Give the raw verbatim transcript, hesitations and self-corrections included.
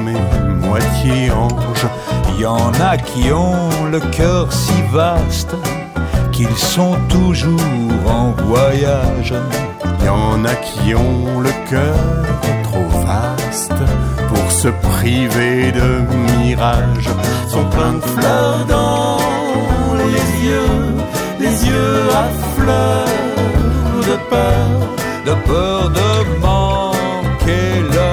femme et moitié ange. Y en a qui ont le cœur si vaste qu'ils sont toujours en voyage. Y en a qui ont le cœur trop vaste pour se priver de mirages. Sont pleins de fleurs dans les yeux, les yeux à fleurs de peur, de peur de manquer leur